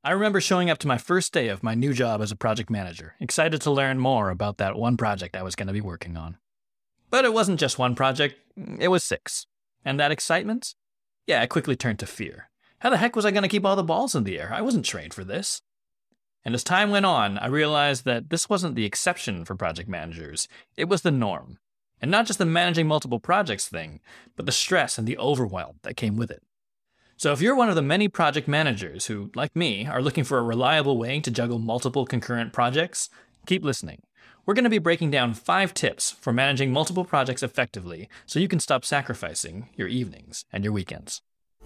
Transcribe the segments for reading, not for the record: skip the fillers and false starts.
I remember showing up to my first day of my new job as a project manager, excited to learn more about that one project I was going to be working on. But it wasn't just one project, it was 6. And that excitement? Yeah, it quickly turned to fear. How the heck was I going to keep all the balls in the air? I wasn't trained for this. And as time went on, I realized that this wasn't the exception for project managers, it was the norm. And not just the managing multiple projects thing, but the stress and the overwhelm that came with it. So if you're one of the many project managers who, like me, are looking for a reliable way to juggle multiple concurrent projects, keep listening. We're going to be breaking down 5 tips for managing multiple projects effectively so you can stop sacrificing your evenings and your weekends.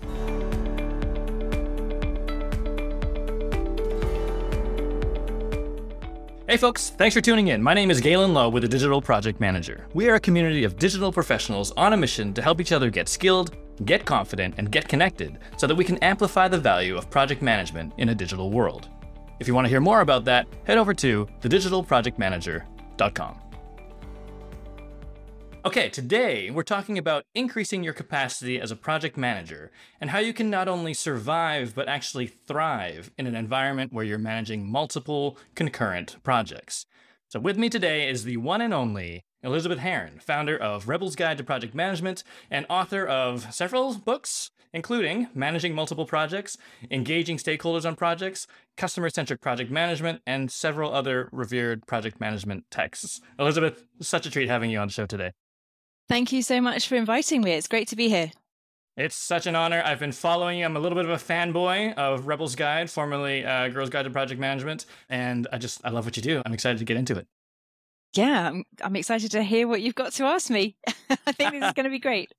Hey folks, thanks for tuning in. My name is Galen Lowe with the Digital Project Manager. We are a community of digital professionals on a mission to help each other get skilled, get confident, and get connected so that we can amplify the value of project management in a digital world. If you want to hear more about that, head over to thedigitalprojectmanager.com. Okay, today we're talking about increasing your capacity as a project manager and how you can not only survive but actually thrive in an environment where you're managing multiple concurrent projects. So with me today is the one and only Elizabeth Heron, founder of Rebel's Guide to Project Management and author of several books, including Managing Multiple Projects, Engaging Stakeholders on Projects, Customer-Centric Project Management, and several other revered project management texts. Elizabeth, such a treat having you on the show today. Thank you so much for inviting me. It's great to be here. It's such an honor. I've been following you. I'm a little bit of a fanboy of Rebel's Guide, formerly Girls Guide to Project Management, and I love what you do. I'm excited to get into it. Yeah, I'm excited to hear what you've got to ask me. I think this is going to be great.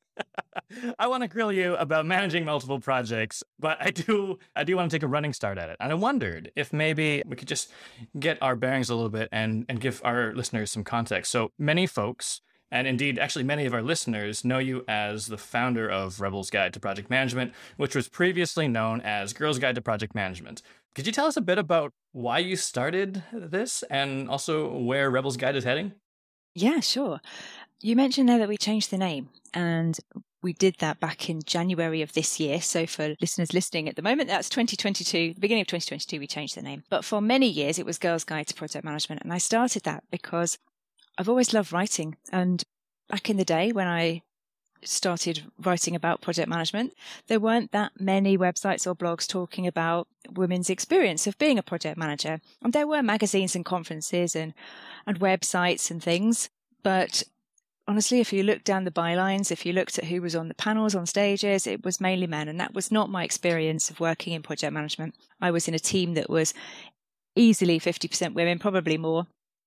I want to grill you about managing multiple projects, but I do want to take a running start at it. And I wondered if maybe we could just get our bearings a little bit and give our listeners some context. So many folks, and indeed, actually many of our listeners, know you as the founder of Rebel's Guide to Project Management, which was previously known as Girls Guide to Project Management. Could you tell us a bit about why you started this and also where Rebel's Guide is heading? Yeah, sure. You mentioned there that we changed the name, and we did that back in January of this year. So for listeners listening at the moment, that's 2022, the beginning of 2022, we changed the name. But for many years, it was Girls Guide to Project Management. And I started that because I've always loved writing. And back in the day when I started writing about project management, there weren't that many websites or blogs talking about women's experience of being a project manager. And there were magazines and conferences and websites and things. But honestly, if you looked down the bylines, if you looked at who was on the panels, on stages, it was mainly men. And that was not my experience of working in project management. I was in a team that was easily 50% women, probably more.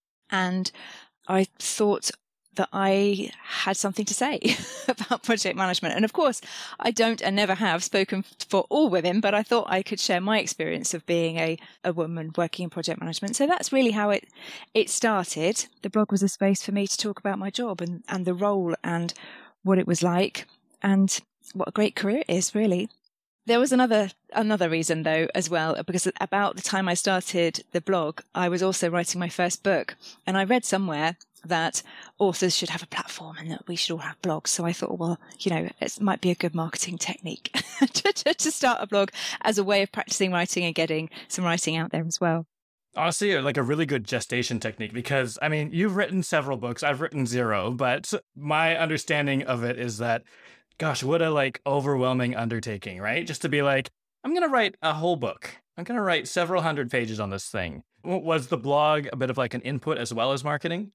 And I thought that I had something to say about project management. And of course, I don't and never have spoken for all women, but I thought I could share my experience of being a woman working in project management. So that's really how it started. The blog was a space for me to talk about my job and the role and what it was like and what a great career it is, really. There was another reason, though, as well, because about the time I started the blog, I was also writing my first book. And I read somewhere that authors should have a platform and that we should all have blogs. So I thought, well, it might be a good marketing technique to start a blog as a way of practicing writing and getting some writing out there as well. Honestly, like a really good gestation technique, because, I mean, you've written several books. I've written 0, but my understanding of it is that, gosh, what a overwhelming undertaking, right? Just to be like, I'm going to write a whole book. I'm going to write several hundred pages on this thing. Was the blog a bit of an input as well as marketing?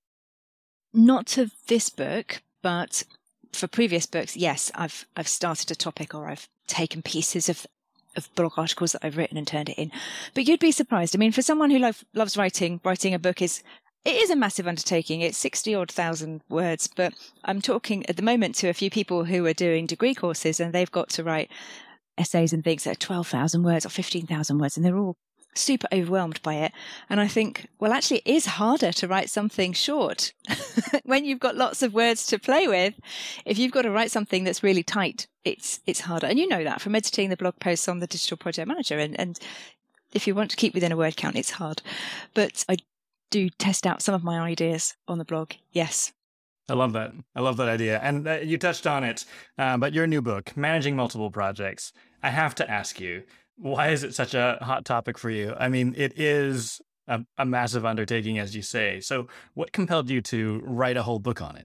Not to this book, but for previous books, yes, I've started a topic or I've taken pieces of blog articles that I've written and turned it in. But you'd be surprised. I mean, for someone who loves writing a book it is a massive undertaking. It's 60,000 words, but I'm talking at the moment to a few people who are doing degree courses and they've got to write essays and things that are 12,000 words or 15,000 words, and they're all super overwhelmed by it. And I think, well, actually it is harder to write something short when you've got lots of words to play with. If you've got to write something that's really tight, it's harder. And you know that from editing the blog posts on the Digital Project Manager. And if you want to keep within a word count, it's hard. But I do test out some of my ideas on the blog. Yes. I love that. I love that idea. And you touched on it, but your new book, Managing Multiple Projects, I have to ask you, Why is it such a hot topic for you? I mean, it is a massive undertaking, as you say. So what compelled you to write a whole book on it?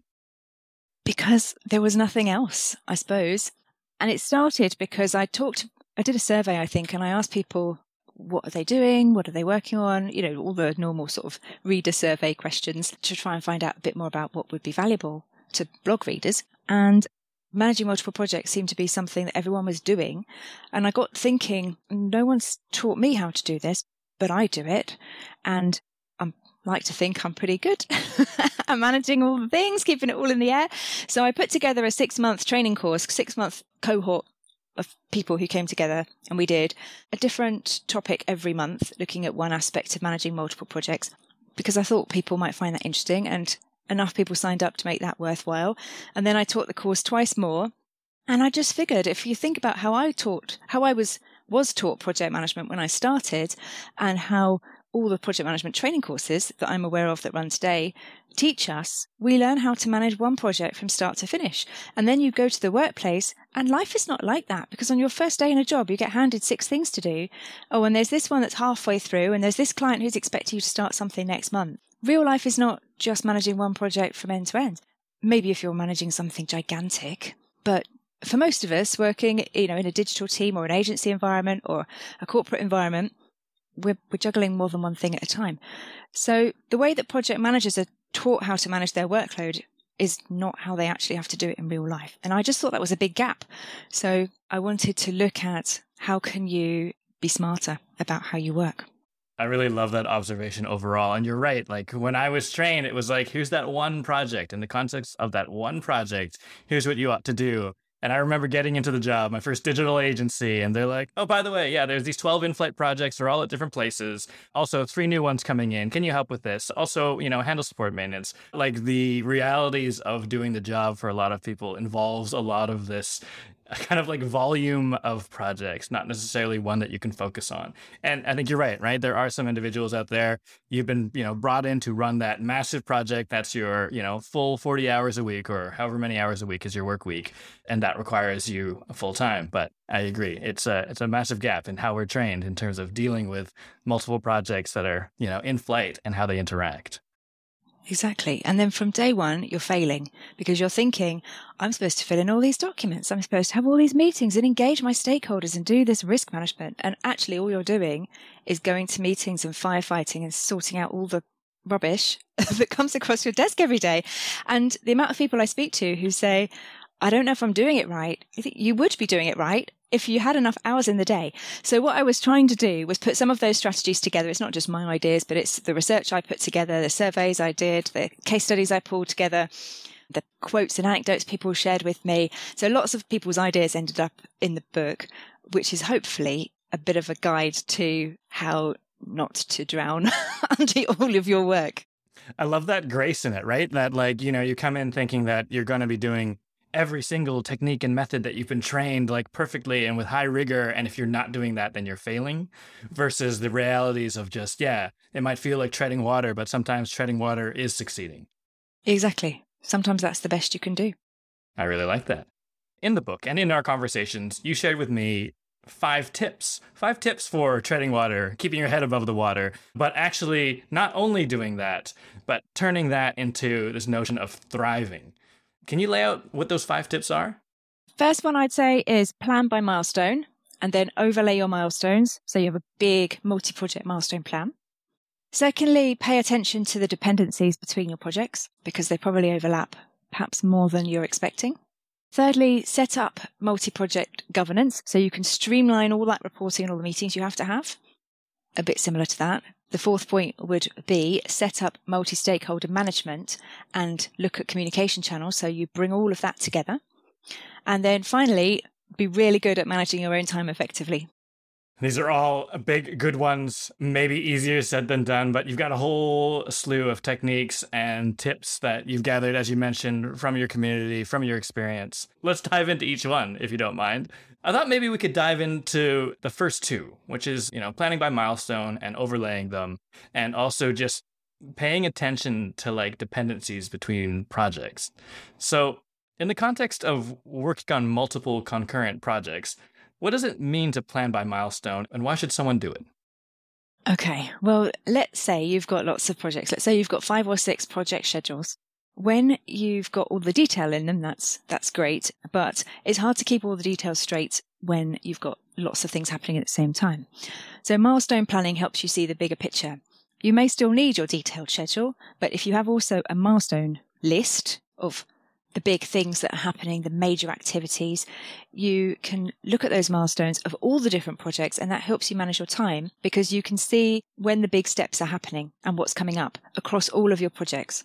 Because there was nothing else, I suppose. And it started because I did a survey, I think, and I asked people, what are they doing? What are they working on? You know, all the normal sort of reader survey questions to try and find out a bit more about what would be valuable to blog readers. And managing multiple projects seemed to be something that everyone was doing. And I got thinking, no one's taught me how to do this, but I do it. And I like to think I'm pretty good at managing all the things, keeping it all in the air. So I put together a 6-month training course, 6-month cohort of people who came together, and we did a different topic every month, looking at one aspect of managing multiple projects, because I thought people might find that interesting, and enough people signed up to make that worthwhile. And then I taught the course twice more. And I just figured, if you think about how I was taught project management when I started, and how all the project management training courses that I'm aware of that run today teach us, we learn how to manage one project from start to finish. And then you go to the workplace, and life is not like that, because on your first day in a job, you get handed 6 things to do. Oh, and there's this one that's halfway through, and there's this client who's expecting you to start something next month. Real life is not just managing one project from end to end. Maybe if you're managing something gigantic, but for most of us working, in a digital team or an agency environment or a corporate environment, we're juggling more than one thing at a time. So the way that project managers are taught how to manage their workload is not how they actually have to do it in real life. And I just thought that was a big gap. So I wanted to look at how can you be smarter about how you work. I really love that observation overall. And you're right. Like when I was trained, it was like, here's that one project. In the context of that one project, here's what you ought to do. And I remember getting into the job, my first digital agency, and they're like, oh, by the way, yeah, there's these 12 in-flight projects. They're all at different places. Also, 3 new ones coming in. Can you help with this? Also, handle support maintenance. Like the realities of doing the job for a lot of people involves a lot of this kind of like volume of projects, not necessarily one that you can focus on. And I think you're right? There are some individuals out there, you've been, brought in to run that massive project. That's your, full 40 hours a week or however many hours a week is your work week. And that requires you full time. But I agree. It's a massive gap in how we're trained in terms of dealing with multiple projects that are, in flight and how they interact. Exactly. And then from day one, you're failing because you're thinking, I'm supposed to fill in all these documents. I'm supposed to have all these meetings and engage my stakeholders and do this risk management. And actually all you're doing is going to meetings and firefighting and sorting out all the rubbish that comes across your desk every day. And the amount of people I speak to who say, I don't know if I'm doing it right. I think you would be doing it right if you had enough hours in the day. So what I was trying to do was put some of those strategies together. It's not just my ideas, but it's the research I put together, the surveys I did, the case studies I pulled together, the quotes and anecdotes people shared with me. So lots of people's ideas ended up in the book, which is hopefully a bit of a guide to how not to drown under all of your work. I love that grace in it, right? That you come in thinking that you're going to be doing every single technique and method that you've been trained perfectly and with high rigor. And if you're not doing that, then you're failing versus the realities of just, it might feel like treading water, but sometimes treading water is succeeding. Exactly. Sometimes that's the best you can do. I really like that. In the book and in our conversations, you shared with me 5 tips for treading water, keeping your head above the water, but actually not only doing that, but turning that into this notion of thriving. Can you lay out what those 5 tips are? First one I'd say is plan by milestone and then overlay your milestones. So you have a big multi-project milestone plan. Secondly, pay attention to the dependencies between your projects because they probably overlap perhaps more than you're expecting. Thirdly, set up multi-project governance so you can streamline all that reporting and all the meetings you have to have. A bit similar to that. The 4th point would be set up multi-stakeholder management and look at communication channels so you bring all of that together. And then finally, be really good at managing your own time effectively. These are all big, good ones, maybe easier said than done, but you've got a whole slew of techniques and tips that you've gathered, as you mentioned, from your community, from your experience. Let's dive into each one, if you don't mind. I thought maybe we could dive into the first 2, which is, planning by milestone and overlaying them, and also just paying attention to dependencies between projects. So in the context of working on multiple concurrent projects, what does it mean to plan by milestone, and why should someone do it? Okay, well, let's say you've got lots of projects. Let's say you've got 5 or 6 project schedules. When you've got all the detail in them, that's great, but it's hard to keep all the details straight when you've got lots of things happening at the same time. So milestone planning helps you see the bigger picture. You may still need your detailed schedule, but if you have also a milestone list of the big things that are happening, the major activities, you can look at those milestones of all the different projects, and that helps you manage your time because you can see when the big steps are happening and what's coming up across all of your projects.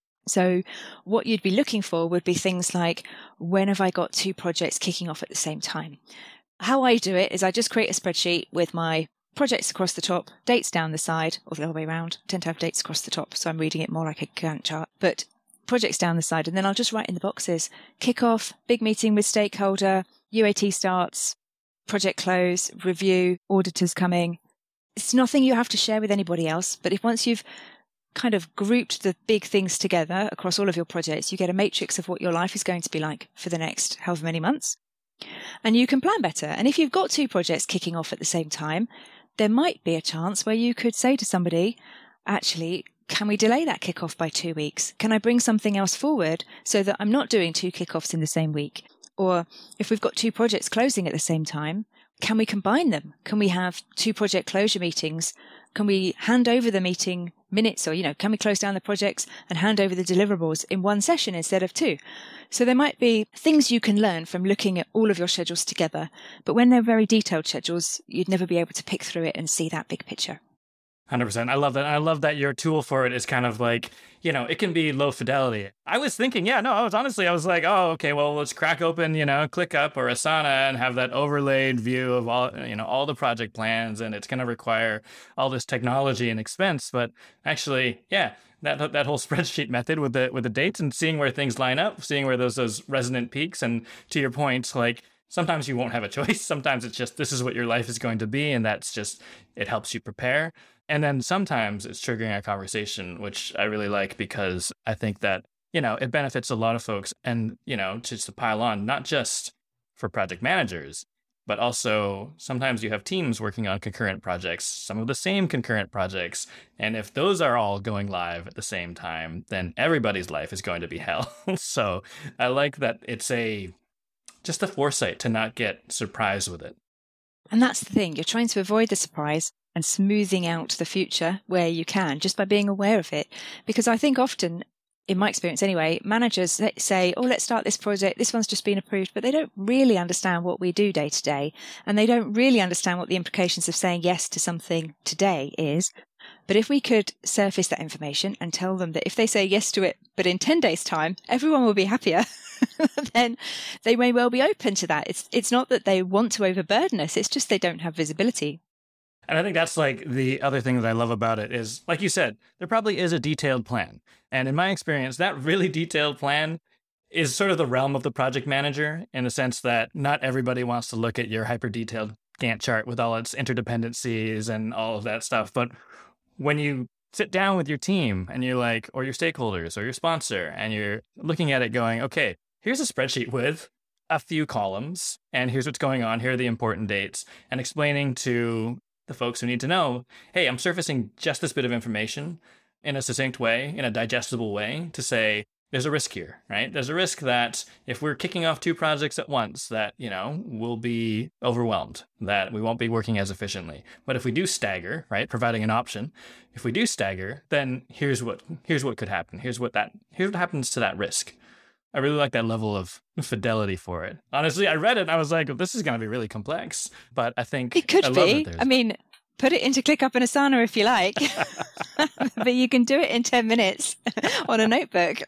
So what you'd be looking for would be things like, when have I got 2 projects kicking off at the same time? How I do it is I just create a spreadsheet with my projects across the top, dates down the side, or the other way around. I tend to have dates across the top, so I'm reading it more like a Gantt chart. But projects down the side, and then I'll just write in the boxes: kick-off, big meeting with stakeholder, UAT starts, project close, review, auditors coming. It's nothing you have to share with anybody else, but if once you've kind of grouped the big things together across all of your projects, you get a matrix of what your life is going to be like for the next however many months. And you can plan better. And if you've got 2 projects kicking off at the same time, there might be a chance where you could say to somebody, actually, can we delay that kickoff by 2 weeks? Can I bring something else forward so that I'm not doing 2 kickoffs in the same week? Or if we've got 2 projects closing at the same time, can we combine them? Can we have 2 project closure meetings? Can we hand over the meeting minutes, or, can we close down the projects and hand over the deliverables in one session instead of 2? So there might be things you can learn from looking at all of your schedules together. But when they're very detailed schedules, you'd never be able to pick through it and see that big picture. 100%. I love that. I love that your tool for it is kind of like, it can be low fidelity. I was thinking, I was like, oh, okay, well, let's crack open, ClickUp or Asana and have that overlaid view of all the project plans, and it's going to require all this technology and expense. But actually, that whole spreadsheet method with the dates and seeing where things line up, seeing where those resonant peaks, and to your point, like, sometimes you won't have a choice. Sometimes it's just, this is what your life is going to be, and that's just, it helps you prepare. And then sometimes it's triggering a conversation, which I really like, because I think that, it benefits a lot of folks. And, just to pile on, not just for project managers, but also sometimes you have teams working on concurrent projects, some of the same concurrent projects. And if those are all going live at the same time, then everybody's life is going to be hell. So I like that it's just the foresight to not get surprised with it. And that's the thing. You're trying to avoid the surprise and smoothing out the future where you can, just by being aware of it. Because I think often, in my experience anyway, managers say, oh, let's start this project. This one's just been approved, but they don't really understand what we do day to day. And they don't really understand what the implications of saying yes to something today is. But if we could surface that information and tell them that if they say yes to it, but in 10 days' time, everyone will be happier, then they may well be open to that. It's not that they want to overburden us. It's just they don't have visibility. And I think that's like the other thing that I love about it is, like you said, there probably is a detailed plan. And in my experience, that really detailed plan is sort of the realm of the project manager, in the sense that not everybody wants to look at your hyper detailed Gantt chart with all its interdependencies and all of that stuff. But when you sit down with your team and you're like, or your stakeholders or your sponsor, and you're looking at it going, okay, here's a spreadsheet with a few columns, and here's what's going on, here are the important dates, and explaining to the folks who need to know, hey, I'm surfacing just this bit of information in a succinct way, in a digestible way, to say, there's a risk here, right? There's a risk that if we're kicking off 2 projects at once, that, we'll be overwhelmed, that we won't be working as efficiently. But if we do stagger, right, providing an option, if we do stagger, then here's what could happen. Here's what happens to that risk. I really like that level of fidelity for it. Honestly, I read it and I was like, this is going to be really complex, but I think it could be. I mean, put it into ClickUp and Asana if you like, but you can do it in 10 minutes on a notebook.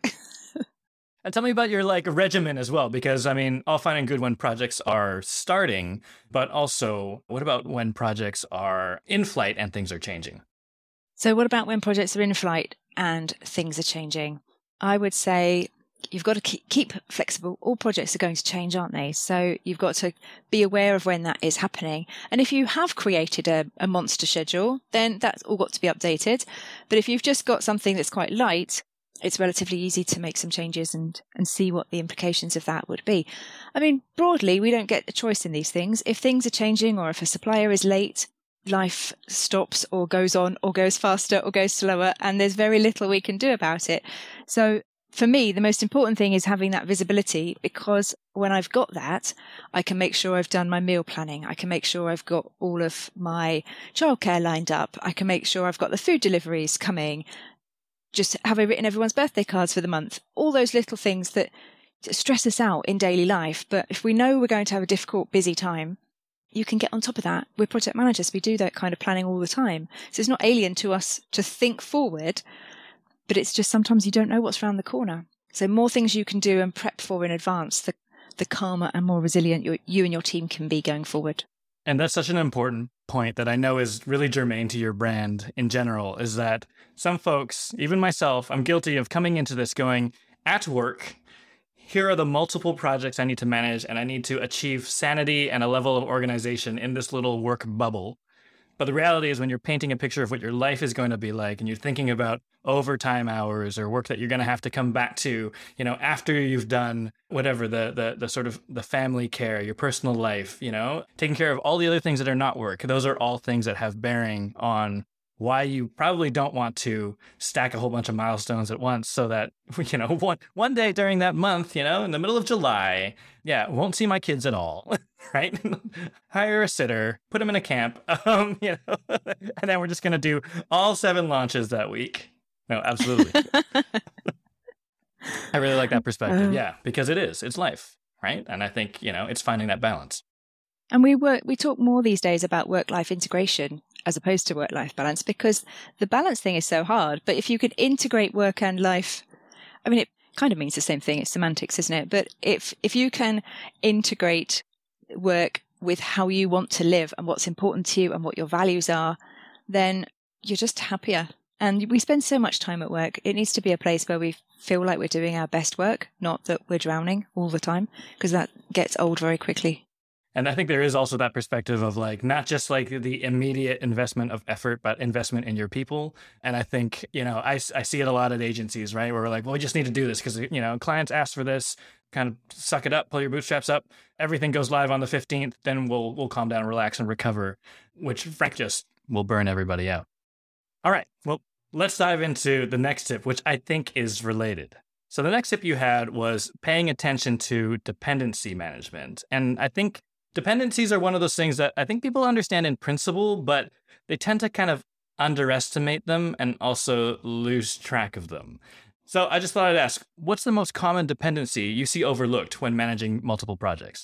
And tell me about your regimen as well, because all fine and good when projects are starting, but also what about when projects are in flight and things are changing? So what about when projects are in flight and things are changing? I would say you've got to keep flexible. All projects are going to change, aren't they? So you've got to be aware of when that is happening. And if you have created a monster schedule, then that's all got to be updated. But if you've just got something that's quite light, it's relatively easy to make some changes and see what the implications of that would be. I mean, broadly, we don't get a choice in these things. If things are changing or if a supplier is late, life stops or goes on or goes faster or goes slower, and there's very little we can do about it. So for me, the most important thing is having that visibility, because when I've got that, I can make sure I've done my meal planning. I can make sure I've got all of my childcare lined up. I can make sure I've got the food deliveries coming. Just have I written everyone's birthday cards for the month? All those little things that stress us out in daily life. But if we know we're going to have a difficult, busy time, you can get on top of that. We're project managers. We do that kind of planning all the time. So it's not alien to us to think forward, but it's just sometimes you don't know what's around the corner. So more things you can do and prep for in advance, the calmer and more resilient you and your team can be going forward. And that's such an important point that I know is really germane to your brand in general, is that some folks, even myself, I'm guilty of coming into this going, at work, here are the multiple projects I need to manage, and I need to achieve sanity and a level of organization in this little work bubble. But the reality is when you're painting a picture of what your life is going to be like, and you're thinking about overtime hours or work that you're going to have to come back to, after you've done whatever, the sort of the family care, your personal life, taking care of all the other things that are not work. Those are all things that have bearing on why you probably don't want to stack a whole bunch of milestones at once, so that, one day during that month, in the middle of July, won't see my kids at all, right? Hire a sitter, put them in a camp, and then we're just going to do all 7 launches that week. No, absolutely. I really like that perspective. Yeah, because it's life, right? And I think, it's finding that balance. And we talk more these days about work-life integration as opposed to work-life balance, because the balance thing is so hard. But if you could integrate work and life, I mean, it kind of means the same thing. It's semantics, isn't it? But if you can integrate work with how you want to live and what's important to you and what your values are, then you're just happier. And we spend so much time at work. It needs to be a place where we feel like we're doing our best work, not that we're drowning all the time, because that gets old very quickly. And I think there is also that perspective of not just the immediate investment of effort, but investment in your people. And I think, I see it a lot at agencies, right? Where we're like, well, we just need to do this because, clients ask for this, kind of suck it up, pull your bootstraps up. Everything goes live on the 15th. Then we'll calm down, relax and recover, which frankly just will burn everybody out. All right. Well, let's dive into the next tip, which I think is related. So the next tip you had was paying attention to dependency management. And I think dependencies are one of those things that I think people understand in principle, but they tend to kind of underestimate them and also lose track of them. So I just thought I'd ask, what's the most common dependency you see overlooked when managing multiple projects?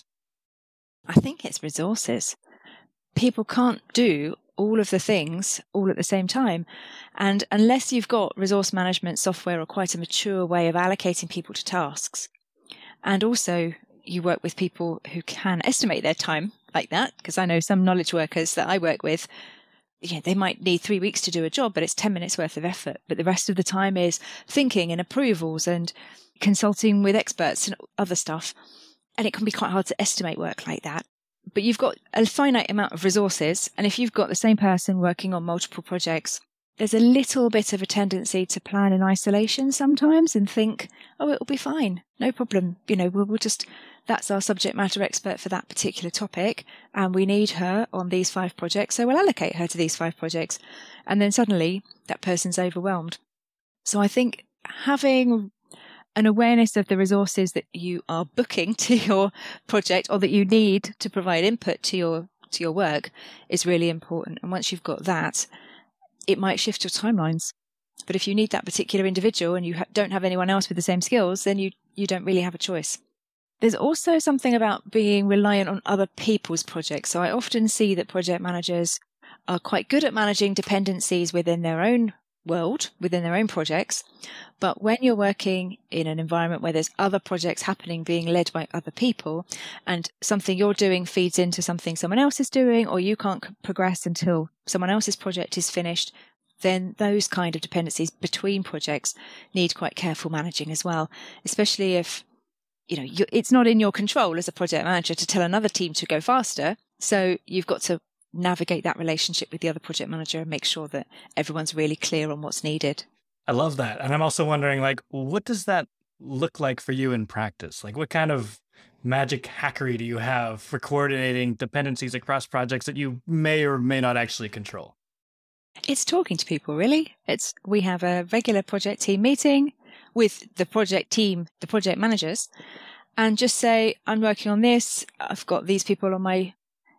I think it's resources. People can't do all of the things all at the same time. And unless you've got resource management software or quite a mature way of allocating people to tasks, and also you work with people who can estimate their time like that, because I know some knowledge workers that I work with, they might need 3 weeks to do a job, but it's 10 minutes worth of effort. But the rest of the time is thinking and approvals and consulting with experts and other stuff. And it can be quite hard to estimate work like that. But you've got a finite amount of resources. And if you've got the same person working on multiple projects, there's a little bit of a tendency to plan in isolation sometimes and think, oh, it'll be fine. No problem. We'll just, that's our subject matter expert for that particular topic. And we need her on these 5 projects. So we'll allocate her to these 5 projects. And then suddenly that person's overwhelmed. So I think having an awareness of the resources that you are booking to your project or that you need to provide input to your work is really important. And once you've got that, it might shift your timelines. But if you need that particular individual and you don't have anyone else with the same skills, then you don't really have a choice. There's also something about being reliant on other people's projects. So I often see that project managers are quite good at managing dependencies within their own world, within their own projects. But when you're working in an environment where there's other projects happening, being led by other people, and something you're doing feeds into something someone else is doing, or you can't progress until someone else's project is finished, then those kind of dependencies between projects need quite careful managing as well, especially if it's not in your control as a project manager to tell another team to go faster. So you've got to navigate that relationship with the other project manager and make sure that everyone's really clear on what's needed. I love that. And I'm also wondering, like, what does that look like for you in practice? Like, what kind of magic hackery do you have for coordinating dependencies across projects that you may or may not actually control? It's talking to people, really. We have a regular project team meeting with the project team, the project managers, and just say, I'm working on this. I've got these people on my,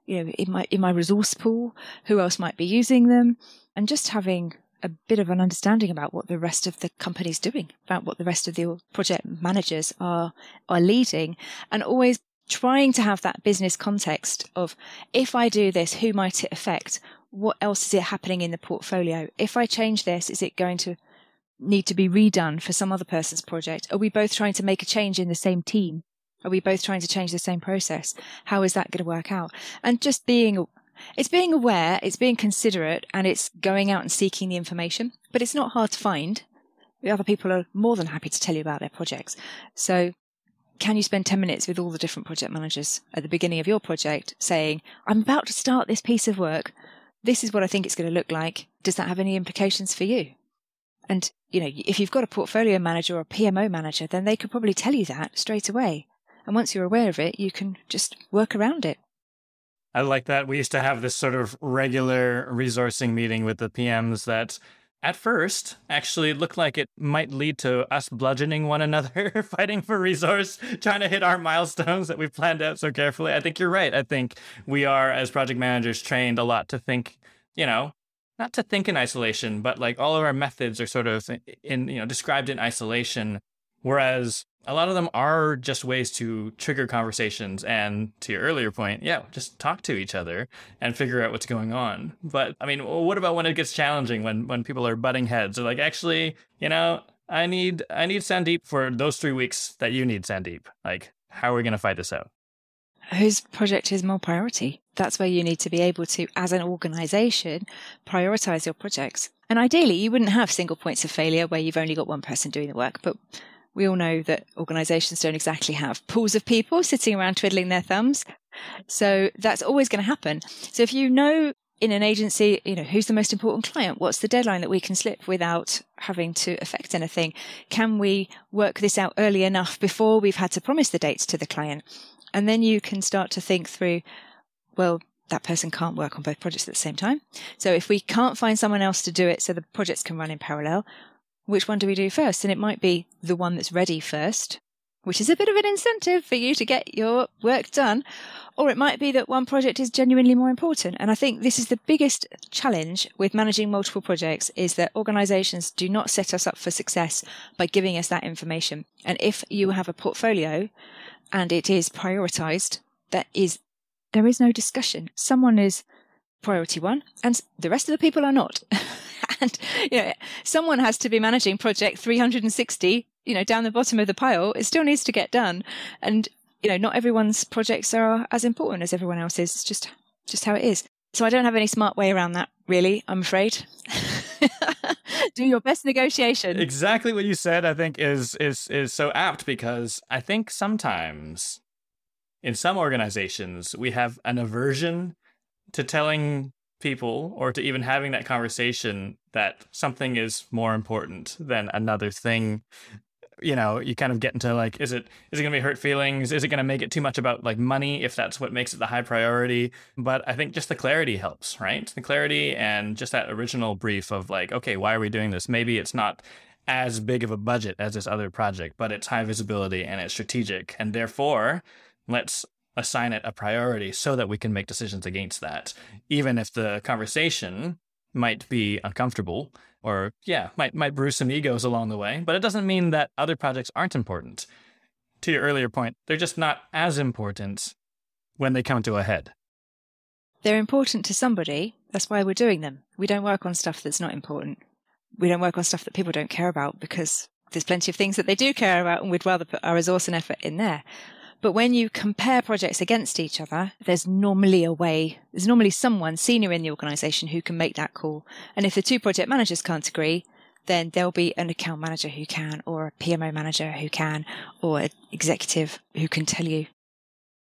in my resource pool. Who else might be using them? And just having a bit of an understanding about what the rest of the company's doing, about what the rest of the project managers are leading, and always trying to have that business context of, if I do this, who might it affect? What else is it happening in the portfolio? If I change this, is it going to need to be redone for some other person's project? Are we both trying to make a change in the same team? Are we both trying to change the same process? How is that going to work out? And just it's being aware, it's being considerate, and it's going out and seeking the information. But it's not hard to find. The other people are more than happy to tell you about their projects. So can you spend 10 minutes with all the different project managers at the beginning of your project saying, I'm about to start this piece of work. This is what I think it's going to look like. Does that have any implications for you? And, if you've got a portfolio manager or a PMO manager, then they could probably tell you that straight away. And once you're aware of it, you can just work around it. I like that. We used to have this sort of regular resourcing meeting with the PMs that at first actually looked like it might lead to us bludgeoning one another, fighting for resource, trying to hit our milestones that we've planned out so carefully. I think you're right. I think we are, as project managers, trained a lot to think, not to think in isolation, but like all of our methods are sort of described in isolation, whereas a lot of them are just ways to trigger conversations and, to your earlier point, just talk to each other and figure out what's going on. But I mean, what about when it gets challenging, when people are butting heads? Or like, actually, I need Sandeep for those 3 weeks that you need Sandeep. Like, how are we going to fight this out? Whose project is more priority? That's where you need to be able to, as an organization, prioritize your projects. And ideally, you wouldn't have single points of failure where you've only got one person doing the work, but we all know that organizations don't exactly have pools of people sitting around twiddling their thumbs. So that's always going to happen. So if you know in an agency, who's the most important client? What's the deadline that we can slip without having to affect anything? Can we work this out early enough before we've had to promise the dates to the client? And then you can start to think through, well, that person can't work on both projects at the same time. So if we can't find someone else to do it so the projects can run in parallel, which one do we do first? And it might be the one that's ready first, which is a bit of an incentive for you to get your work done. Or it might be that one project is genuinely more important. And I think this is the biggest challenge with managing multiple projects, is that organizations do not set us up for success by giving us that information. And if you have a portfolio and it is prioritized, there is no discussion. Someone is priority one and the rest of the people are not. And, someone has to be managing project 360, down the bottom of the pile. It still needs to get done. And, not everyone's projects are as important as everyone else's. It's just how it is. So I don't have any smart way around that, really, I'm afraid. Do your best negotiation. Exactly what you said, I think, is so apt, because I think sometimes in some organizations we have an aversion to telling people, or to even having that conversation, that something is more important than another thing. You kind of get into like, is it going to be hurt feelings? Is it going to make it too much about like money, if that's what makes it the high priority? But I think just the clarity helps, right? The clarity and just that original brief of like, okay, why are we doing this? Maybe it's not as big of a budget as this other project, but it's high visibility and it's strategic. And therefore, let's assign it a priority so that we can make decisions against that, even if the conversation might be uncomfortable or might bruise some egos along the way. But it doesn't mean that other projects aren't important. To your earlier point, they're just not as important when they come to a head. They're important to somebody. That's why we're doing them. We don't work on stuff that's not important. We don't work on stuff that people don't care about, because there's plenty of things that they do care about, and we'd rather put our resource and effort in there. But when you compare projects against each other, there's normally someone senior in the organisation who can make that call. And if the two project managers can't agree, then there'll be an account manager who can, or a PMO manager who can, or an executive who can tell you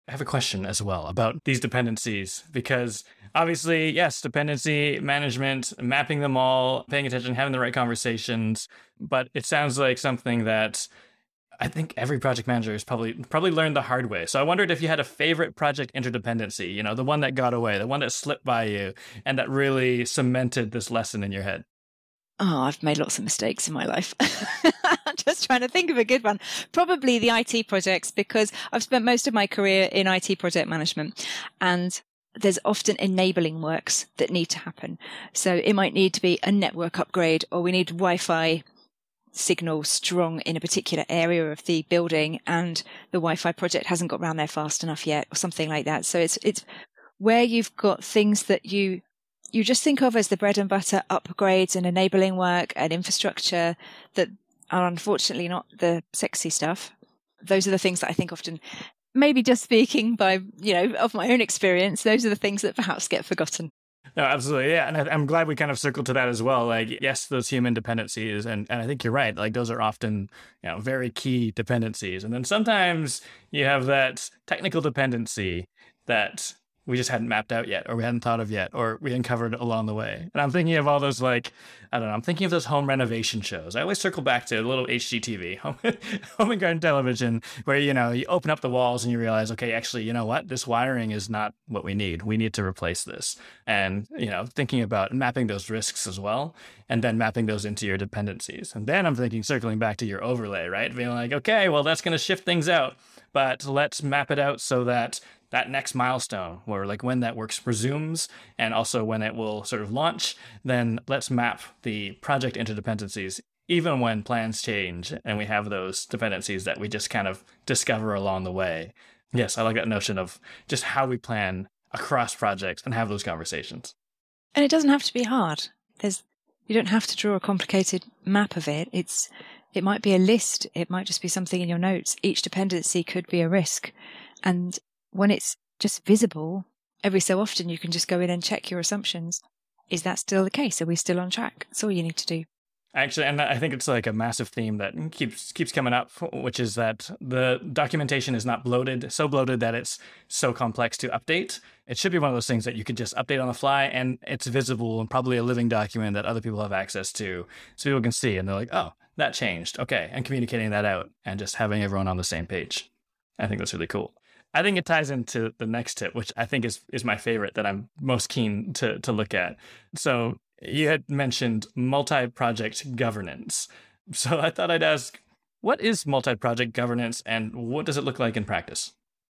I have a question as well about these dependencies, because obviously, yes, dependency management, mapping them all, paying attention, having the right conversations, but it sounds like something that I think every project manager has probably learned the hard way. So I wondered if you had a favorite project interdependency, the one that got away, the one that slipped by you, and that really cemented this lesson in your head. Oh, I've made lots of mistakes in my life. I'm just trying to think of a good one. Probably the IT projects, because I've spent most of my career in IT project management, and there's often enabling works that need to happen. So it might need to be a network upgrade, or we need Wi-Fi signal strong in a particular area of the building, and the Wi-Fi project hasn't got round there fast enough yet, or something like that. So it's where you've got things that you just think of as the bread and butter upgrades and enabling work and infrastructure that are unfortunately not the sexy stuff. Those are the things that I think often, maybe just speaking by, of my own experience, those are the things that perhaps get forgotten. No, absolutely. Yeah. And I'm glad we kind of circled to that as well. Like, yes, those human dependencies. And I think you're right. Like, those are often, very key dependencies. And then sometimes you have that technical dependency that we just hadn't mapped out yet, or we hadn't thought of yet, or we uncovered along the way. And I'm thinking of all those, I'm thinking of those home renovation shows. I always circle back to a little HGTV, home and garden television, where, you open up the walls and you realize, okay, actually, you know what? This wiring is not what we need. We need to replace this. And, thinking about mapping those risks as well, and then mapping those into your dependencies. And then I'm thinking, circling back to your overlay, right? Being like, okay, well, that's going to shift things out, but let's map it out so that next milestone, where when that work resumes and also when it will sort of launch, then let's map the project interdependencies, even when plans change and we have those dependencies that we just kind of discover along the way. Yes, I like that notion of just how we plan across projects and have those conversations. And it doesn't have to be hard. You don't have to draw a complicated map of it. It might be a list. It might just be something in your notes. Each dependency could be a risk. And when it's just visible, every so often you can just go in and check your assumptions. Is that still the case? Are we still on track? That's all you need to do. Actually, and I think it's like a massive theme that keeps coming up, which is that the documentation is not so bloated that it's so complex to update. It should be one of those things that you can just update on the fly, and it's visible and probably a living document that other people have access to, so people can see, and they're like, oh, that changed. Okay, and communicating that out and just having everyone on the same page. I think that's really cool. I think it ties into the next tip, which I think is my favorite, that I'm most keen to look at. So you had mentioned multi-project governance. So I thought I'd ask, what is multi-project governance and what does it look like in practice?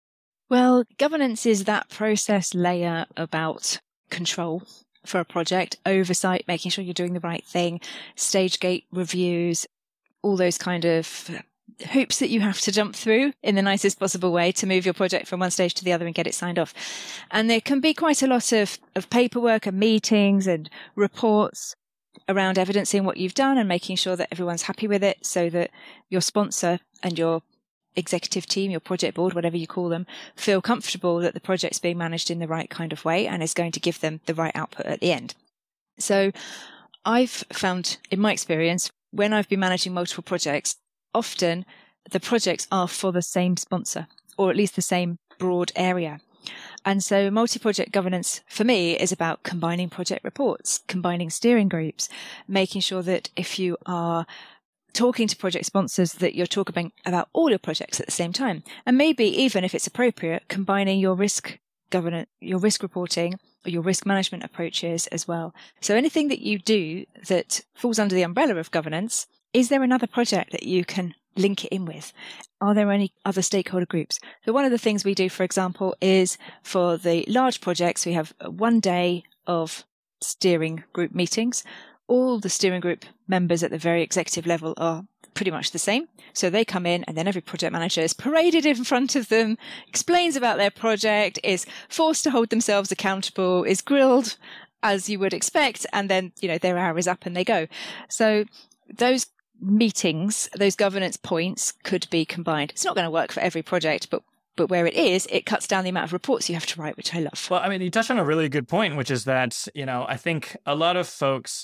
Well, governance is that process layer about control for a project, oversight, making sure you're doing the right thing, stage gate reviews, all those kind of hoops that you have to jump through in the nicest possible way to move your project from one stage to the other and get it signed off. And there can be quite a lot of paperwork and meetings and reports around evidencing what you've done and making sure that everyone's happy with it, so that your sponsor and your executive team, your project board, whatever you call them, feel comfortable that the project's being managed in the right kind of way and is going to give them the right output at the end. So I've found, in my experience, when I've been managing multiple projects, often the projects are for the same sponsor, or at least the same broad area. And so multi-project governance for me is about combining project reports, combining steering groups, making sure that if you are talking to project sponsors, that you're talking about all your projects at the same time. And maybe even if it's appropriate, combining your risk governance, your risk reporting, or your risk management approaches as well. So anything that you do that falls under the umbrella of governance, is there another project that you can link it in with? Are there any other stakeholder groups? So one of the things we do, for example, is for the large projects, we have 1 day of steering group meetings. All the steering group members at the very executive level are pretty much the same. So they come in, and then every project manager is paraded in front of them, explains about their project, is forced to hold themselves accountable, is grilled as you would expect, and then, their hour is up and they go. So those meetings, those governance points could be combined. It's not going to work for every project, but where it is, it cuts down the amount of reports you have to write, which I love. Well, I mean, you touched on a really good point, which is that, I think a lot of folks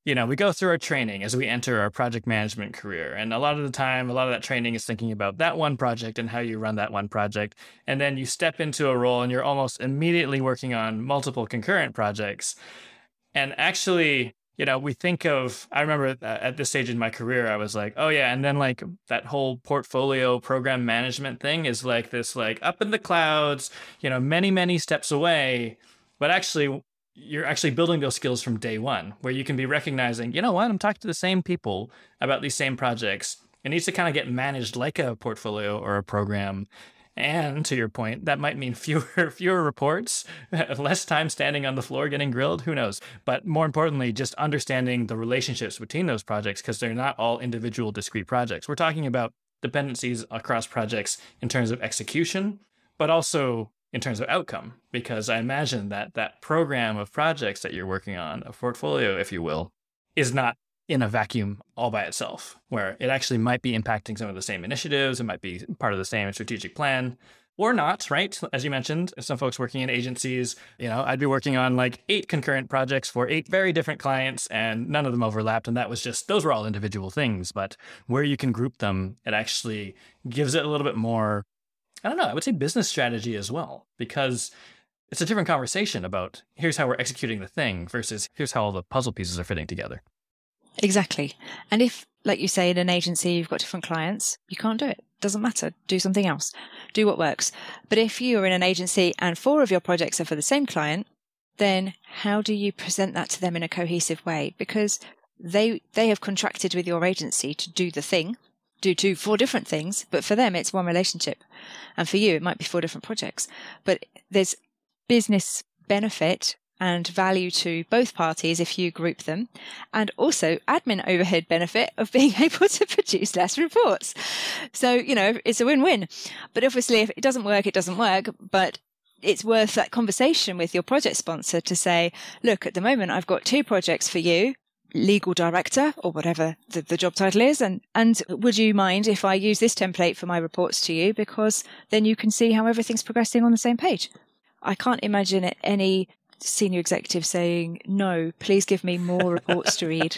we go through our training as we enter our project management career. And a lot of the time, a lot of that training is thinking about that one project and how you run that one project. And then you step into a role and you're almost immediately working on multiple concurrent projects. And actually, we think of, I remember at this stage in my career, I was like, oh yeah. And then like that whole portfolio program management thing is like this, like up in the clouds, many, many steps away. But actually, you're actually building those skills from day one, where you can be recognizing, you know what, I'm talking to the same people about these same projects. It needs to kind of get managed like a portfolio or a program. And to your point, that might mean fewer reports, less time standing on the floor getting grilled, who knows? But more importantly, just understanding the relationships between those projects, because they're not all individual discrete projects. We're talking about dependencies across projects in terms of execution, but also in terms of outcome, because I imagine that program of projects that you're working on, a portfolio, if you will, is not in a vacuum all by itself, where it actually might be impacting some of the same initiatives, it might be part of the same strategic plan, or not, right? As you mentioned, some folks working in agencies, I'd be working on like 8 concurrent projects for 8 very different clients, and none of them overlapped. And that was just, those were all individual things. But where you can group them, it actually gives it a little bit more, I don't know, I would say business strategy as well, because it's a different conversation about here's how we're executing the thing versus here's how all the puzzle pieces are fitting together. Exactly. And if, like you say, in an agency, you've got different clients, you can't do it. Doesn't matter. Do something else. Do what works. But if you're in an agency and 4 of your projects are for the same client, then how do you present that to them in a cohesive way? Because they have contracted with your agency to do the thing, do 4 different things, but for them, it's one relationship. And for you, it might be 4 different projects. But there's business benefit and value to both parties if you group them, and also admin overhead benefit of being able to produce less reports. So, it's a win-win. But obviously, if it doesn't work, it doesn't work. But it's worth that conversation with your project sponsor to say, look, at the moment, I've got 2 projects for you, legal director or whatever the job title is. And would you mind if I use this template for my reports to you? Because then you can see how everything's progressing on the same page. I can't imagine any senior executive saying, no, please give me more reports to read.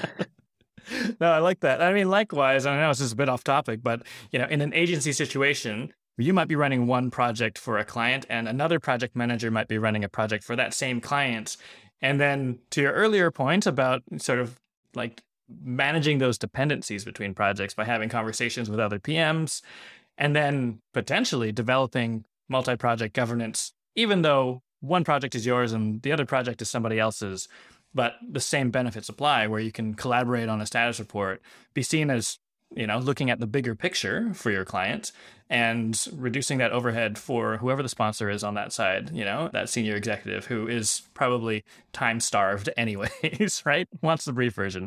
No, I like that. I mean, likewise, I know this is a bit off topic, but in an agency situation, you might be running one project for a client and another project manager might be running a project for that same client. And then to your earlier point about sort of like managing those dependencies between projects by having conversations with other PMs, and then potentially developing multi-project governance, even though one project is yours and the other project is somebody else's, but the same benefits apply, where you can collaborate on a status report, be seen as, looking at the bigger picture for your client and reducing that overhead for whoever the sponsor is on that side, that senior executive who is probably time starved anyways, right? Wants the brief version.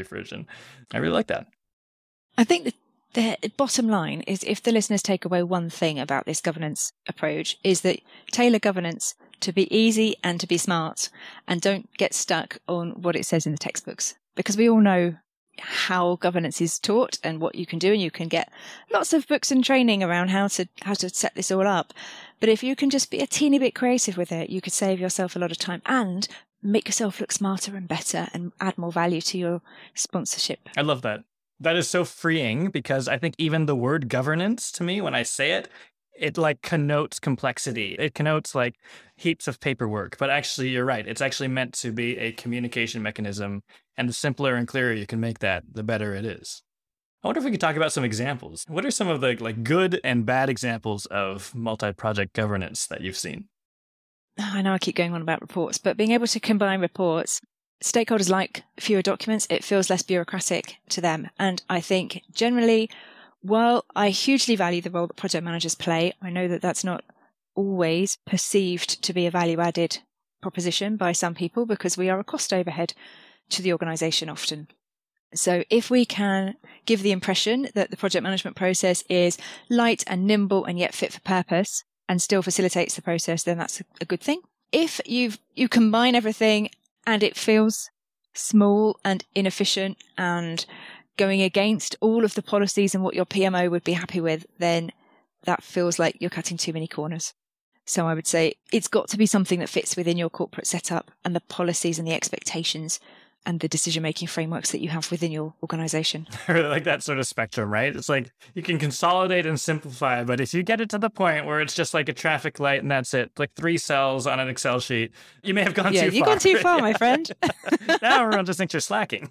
I really like that. I think the bottom line is, if the listeners take away one thing about this governance approach, is that tailor governance to be easy and to be smart, and don't get stuck on what it says in the textbooks, because we all know how governance is taught and what you can do, and you can get lots of books and training around how to set this all up. But if you can just be a teeny bit creative with it, you could save yourself a lot of time and make yourself look smarter and better and add more value to your sponsorship. I love that. That is so freeing, because I think even the word governance, to me, when I say it, it like connotes complexity. It connotes like heaps of paperwork. But actually, you're right. It's actually meant to be a communication mechanism. And the simpler and clearer you can make that, the better it is. I wonder if we could talk about some examples. What are some of the like good and bad examples of multi-project governance that you've seen? I know I keep going on about reports, but being able to combine reports, stakeholders like fewer documents. It feels less bureaucratic to them. And I think generally, while I hugely value the role that project managers play, I know that that's not always perceived to be a value-added proposition by some people, because we are a cost overhead to the organisation often. So if we can give the impression that the project management process is light and nimble and yet fit for purpose and still facilitates the process, then that's a good thing. If you combine everything and it feels small and inefficient and going against all of the policies and what your PMO would be happy with, then that feels like you're cutting too many corners. So I would say it's got to be something that fits within your corporate setup and the policies and the expectations and the decision-making frameworks that you have within your organization. I really like that sort of spectrum, right? It's like you can consolidate and simplify, but if you get it to the point where it's just like a traffic light and that's it, like 3 cells on an Excel sheet, you may have gone too far. Yeah, you've gone too far, my friend. Now everyone just thinks you're slacking.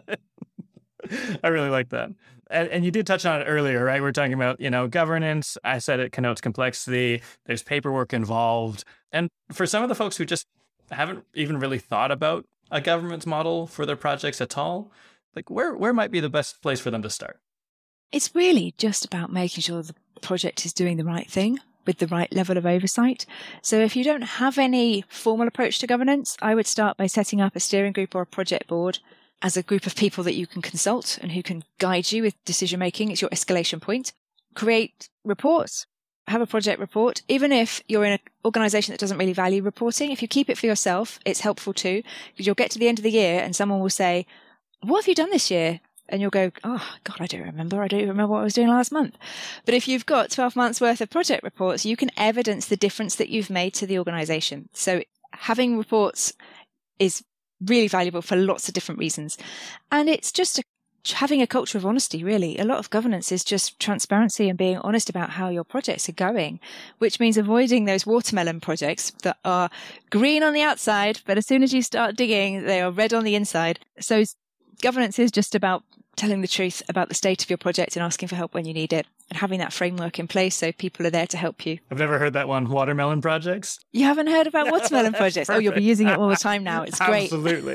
I really like that. And you did touch on it earlier, right? We're talking about, governance. I said it connotes complexity. There's paperwork involved. And for some of the folks who just haven't even really thought about a governance model for their projects at all, like where might be the best place for them to start? It's really just about making sure the project is doing the right thing with the right level of oversight. So if you don't have any formal approach to governance, I would start by setting up a steering group or a project board as a group of people that you can consult and who can guide you with decision making. It's your escalation point. Create reports. Have a project report. Even if you're in an organization that doesn't really value reporting, if you keep it for yourself, it's helpful too, because you'll get to the end of the year and someone will say, what have you done this year? And you'll go, oh, God, I don't remember what I was doing last month. But if you've got 12 months worth of project reports, you can evidence the difference that you've made to the organization. So having reports is really valuable for lots of different reasons. And it's just having a culture of honesty, really. A lot of governance is just transparency and being honest about how your projects are going, which means avoiding those watermelon projects that are green on the outside, but as soon as you start digging, they are red on the inside. So governance is just about telling the truth about the state of your project and asking for help when you need it, and having that framework in place so people are there to help you. I've never heard that one, watermelon projects. You haven't heard about watermelon projects? Oh, you'll be using it all the time now. It's great. Absolutely.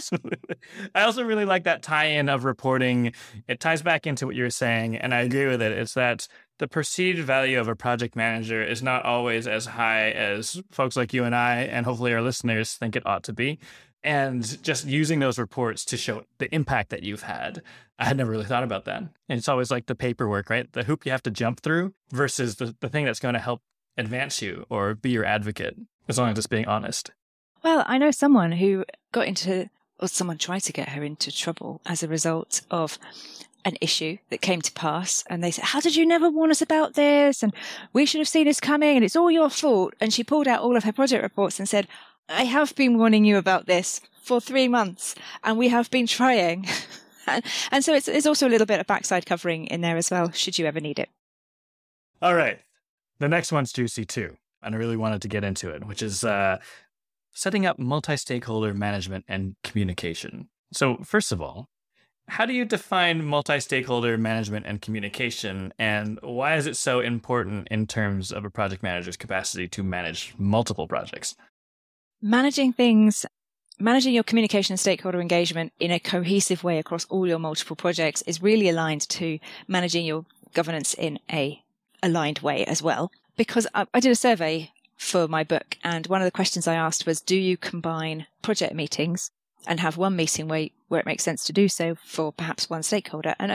I also really like that tie-in of reporting. It ties back into what you were saying, and I agree with it. It's that the perceived value of a project manager is not always as high as folks like you and I, and hopefully our listeners, think it ought to be. And just using those reports to show the impact that you've had. I had never really thought about that. And it's always like the paperwork, right? The hoop you have to jump through versus the thing that's going to help advance you or be your advocate, as long as it's being honest. Well, I know someone who someone tried to get her into trouble as a result of an issue that came to pass. And they said, how did you never warn us about this? And we should have seen this coming and it's all your fault. And she pulled out all of her project reports and said, I have been warning you about this for 3 months and we have been trying. And so it's also a little bit of backside covering in there as well, should you ever need it. All right. The next one's juicy too. And I really wanted to get into it, which is setting up multi-stakeholder management and communication. So first of all, how do you define multi-stakeholder management and communication, and why is it so important in terms of a project manager's capacity to manage multiple projects? Managing your communication and stakeholder engagement in a cohesive way across all your multiple projects is really aligned to managing your governance in a aligned way as well. Because I did a survey for my book, and one of the questions I asked was, do you combine project meetings and have one meeting where it makes sense to do so for perhaps one stakeholder? And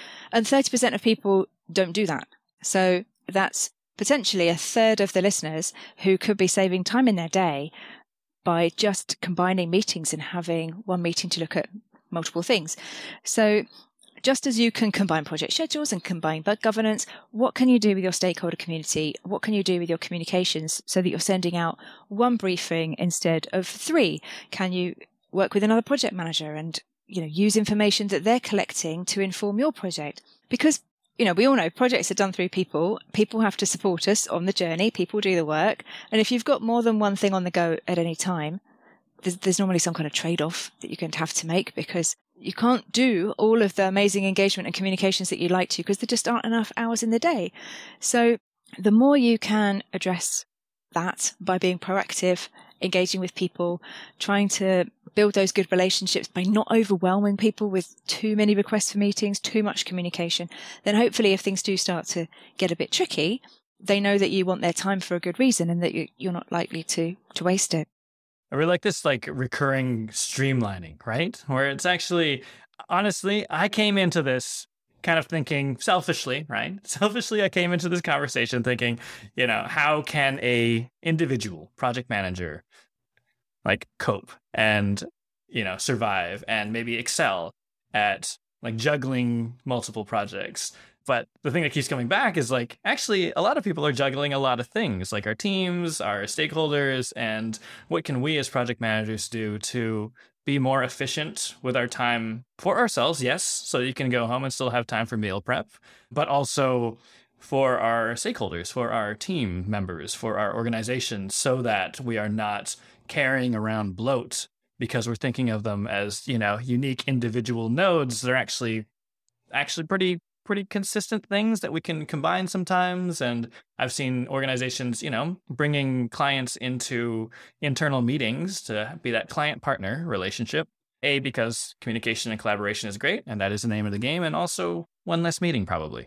30% of people don't do that. So that's potentially a third of the listeners who could be saving time in their day by just combining meetings and having one meeting to look at multiple things. So just as you can combine project schedules and combine bug governance, what can you do with your stakeholder community? What can you do with your communications so that you're sending out one briefing instead of 3? Can you work with another project manager and, use information that they're collecting to inform your project? Because we all know projects are done through people. People have to support us on the journey. People do the work. And if you've got more than one thing on the go at any time, there's normally some kind of trade-off that you're going to have to make, because you can't do all of the amazing engagement and communications that you'd like to, because there just aren't enough hours in the day. So the more you can address that by being proactive, engaging with people, trying to build those good relationships by not overwhelming people with too many requests for meetings, too much communication, then hopefully if things do start to get a bit tricky, they know that you want their time for a good reason and that you're not likely to waste it. I really like this recurring streamlining, right? Where it's actually, honestly, I came into this kind of thinking selfishly, right? Selfishly, I came into this conversation thinking, how can a individual project manager cope and, survive and maybe excel at juggling multiple projects. But the thing that keeps coming back is actually a lot of people are juggling a lot of things, like our teams, our stakeholders, and what can we as project managers do to be more efficient with our time for ourselves, yes, so you can go home and still have time for meal prep, but also for our stakeholders, for our team members, for our organization, so that we are not carrying around bloat because we're thinking of them as, unique individual nodes. They're actually pretty consistent things that we can combine sometimes. And I've seen organizations, bringing clients into internal meetings to be that client-partner relationship. Because communication and collaboration is great, and that is the name of the game, and also one less meeting probably.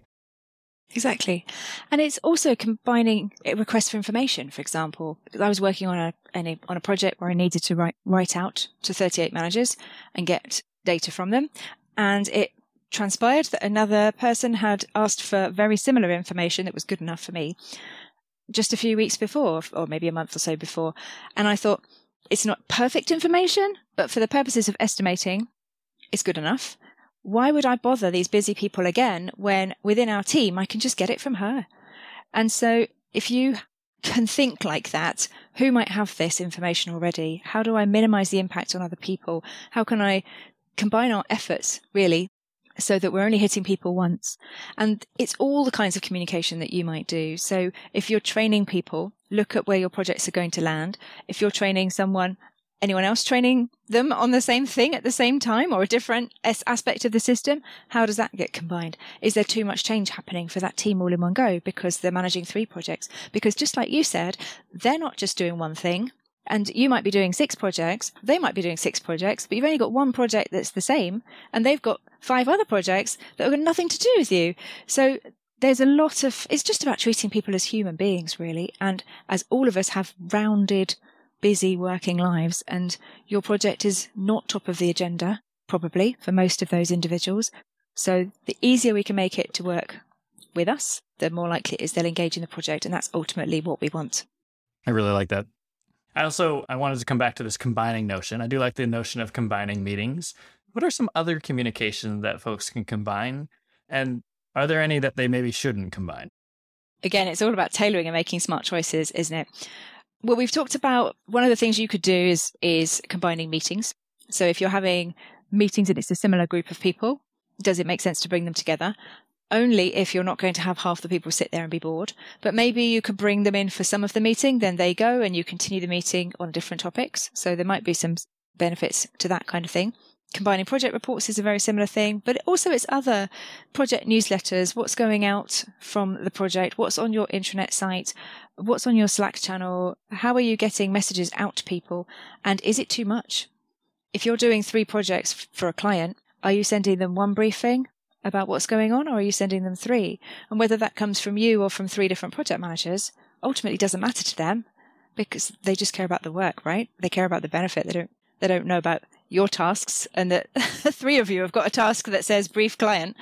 Exactly. And it's also combining requests for information. For example, I was working on a project where I needed to write out to 38 managers and get data from them. And it transpired that another person had asked for very similar information that was good enough for me just a few weeks before, or maybe a month or so before. And I thought, it's not perfect information, but for the purposes of estimating, it's good enough. Why would I bother these busy people again when within our team I can just get it from her? And so if you can think like that, who might have this information already? How do I minimize the impact on other people? How can I combine our efforts, really, so that we're only hitting people once? And it's all the kinds of communication that you might do. So if you're training people, look at where your projects are going to land. If you're training anyone else training them on the same thing at the same time, or a different aspect of the system, how does that get combined? Is there too much change happening for that team all in one go because they're managing 3 projects? Because just like you said, they're not just doing one thing, and you might be doing 6 projects, they might be doing 6 projects, but you've only got one project that's the same, and they've got 5 other projects that have got nothing to do with you. So there's it's just about treating people as human beings, really, and as all of us have rounded, busy working lives, and your project is not top of the agenda, probably, for most of those individuals. So the easier we can make it to work with us, the more likely it is they'll engage in the project, and that's ultimately what we want. I really like that. I wanted to come back to this combining notion. I do like the notion of combining meetings. What are some other communication that folks can combine? And are there any that they maybe shouldn't combine? Again, it's all about tailoring and making smart choices, isn't it? Well, we've talked about one of the things you could do is combining meetings. So if you're having meetings and it's a similar group of people, does it make sense to bring them together? Only if you're not going to have half the people sit there and be bored. But maybe you could bring them in for some of the meeting, then they go and you continue the meeting on different topics. So there might be some benefits to that kind of thing. Combining project reports is a very similar thing, but also it's other project newsletters, what's going out from the project, what's on your intranet site, what's on your Slack channel, how are you getting messages out to people, and is it too much? If you're doing 3 projects for a client, are you sending them one briefing about what's going on, or are you sending them 3? And whether that comes from you or from 3 different project managers ultimately doesn't matter to them, because they just care about the work, right? They care about the benefit. They don't know about your tasks, and that 3 of you have got a task that says brief client.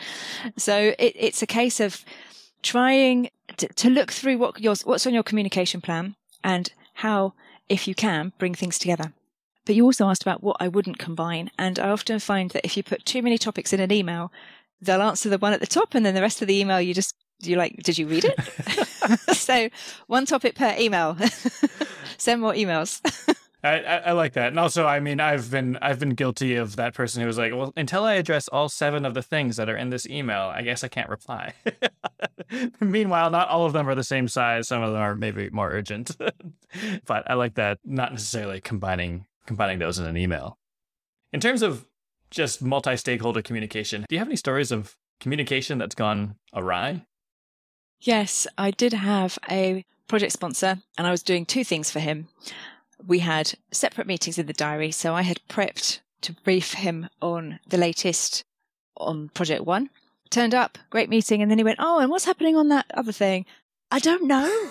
So it's a case of trying to look through what's on your communication plan and how, if you can, bring things together. But you also asked about what I wouldn't combine. And I often find that if you put too many topics in an email, they'll answer the one at the top, and then the rest of the email you're like, did you read it? So 1 topic per email. Send more emails. I like that. And also, I mean, I've been guilty of that person who was like, well, until I address all 7 of the things that are in this email, I guess I can't reply. Meanwhile, not all of them are the same size. Some of them are maybe more urgent. But I like that, not necessarily combining those in an email. In terms of just multi-stakeholder communication, do you have any stories of communication that's gone awry? Yes, I did have a project sponsor, and I was doing 2 things for him. We had separate meetings in the diary, so I had prepped to brief him on the latest on project 1. Turned up, great meeting, and then he went, oh, and what's happening on that other thing? I don't know.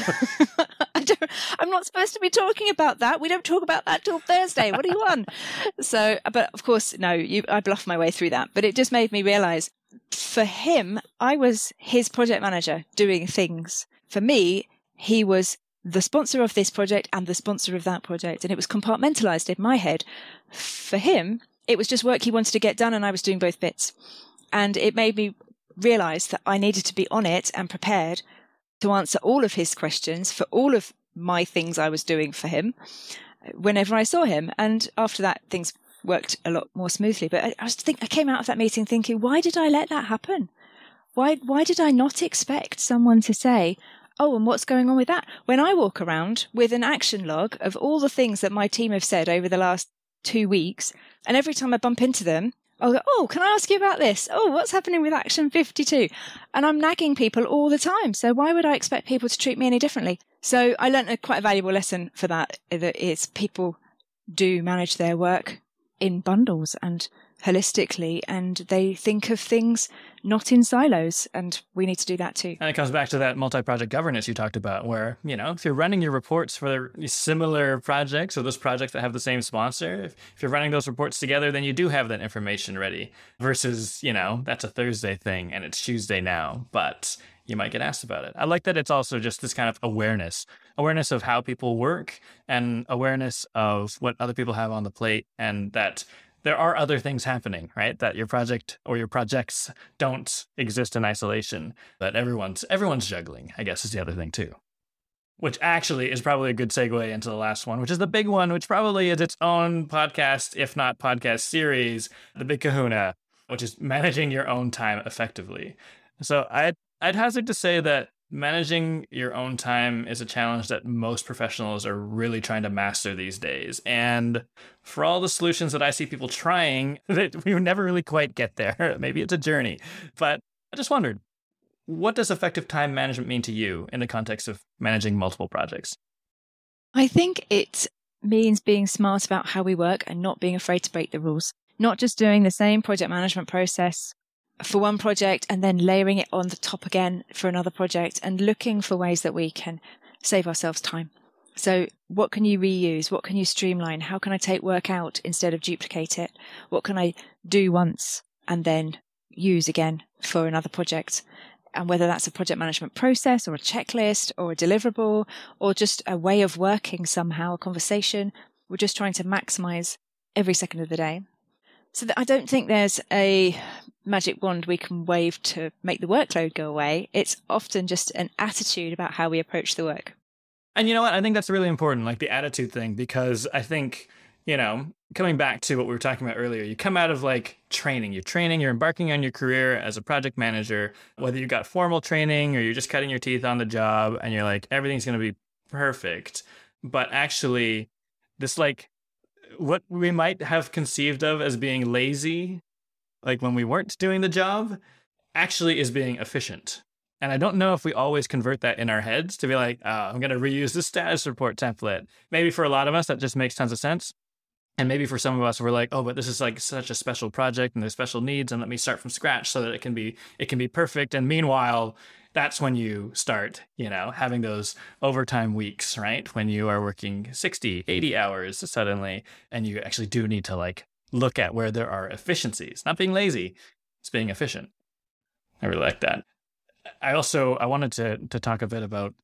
I'm not supposed to be talking about that. We don't talk about that till Thursday. What do you want? So, but of course, no, I bluffed my way through that. But it just made me realize, for him, I was his project manager doing things. For me, he was the sponsor of this project and the sponsor of that project. And it was compartmentalized in my head. For him, it was just work he wanted to get done, and I was doing both bits. And it made me realize that I needed to be on it and prepared to answer all of his questions for all of my things I was doing for him whenever I saw him. And after that, things worked a lot more smoothly. But I came out of that meeting thinking, why did I let that happen? Why did I not expect someone to say, oh, and what's going on with that? When I walk around with an action log of all the things that my team have said over the last 2 weeks, and every time I bump into them, I'll go, oh, can I ask you about this? Oh, what's happening with Action 52? And I'm nagging people all the time. So why would I expect people to treat me any differently? So I learned quite a valuable lesson for that is people do manage their work in bundles and holistically, and they think of things not in silos, and we need to do that too. And it comes back to that multi-project governance you talked about, where, if you're running your reports for similar projects or those projects that have the same sponsor, if you're running those reports together, then you do have that information ready versus, that's a Thursday thing and it's Tuesday now, but you might get asked about it. I like that it's also just this kind of awareness of how people work and awareness of what other people have on the plate, and that there are other things happening, right? That your project or your projects don't exist in isolation, that everyone's juggling, I guess, is the other thing too. Which actually is probably a good segue into the last one, which is the big one, which probably is its own podcast, if not podcast series, the Big Kahuna, which is managing your own time effectively. So I'd hazard to say that managing your own time is a challenge that most professionals are really trying to master these days. And for all the solutions that I see people trying, that we never really quite get there. Maybe it's a journey. But I just wondered, what does effective time management mean to you in the context of managing multiple projects? I think it means being smart about how we work and not being afraid to break the rules. Not just doing the same project management process for one project and then layering it on the top again for another project, and looking for ways that we can save ourselves time. So what can you reuse? What can you streamline? How can I take work out instead of duplicate it? What can I do once and then use again for another project? And whether that's a project management process or a checklist or a deliverable or just a way of working somehow, a conversation, we're just trying to maximize every second of the day. So I don't think there's a magic wand we can wave to make the workload go away. It's often just an attitude about how we approach the work. And you know what? I think that's really important, like the attitude thing, because I think, coming back to what we were talking about earlier, you come out of training, you're embarking on your career as a project manager, whether you got formal training or you're just cutting your teeth on the job and you're like, everything's going to be perfect. But actually, this what we might have conceived of as being lazy, when we weren't doing the job, actually is being efficient. And I don't know if we always convert that in our heads to be like, oh, I'm going to reuse the status report template. Maybe for a lot of us, that just makes tons of sense. And maybe for some of us, we're like, oh, but this is such a special project and there's special needs, and let me start from scratch so that it can be perfect. And meanwhile, that's when you start, having those overtime weeks, right? When you are working 60, 80 hours suddenly, and you actually do need to look at where there are efficiencies. Not being lazy, it's being efficient. I really like that. I wanted to talk a bit about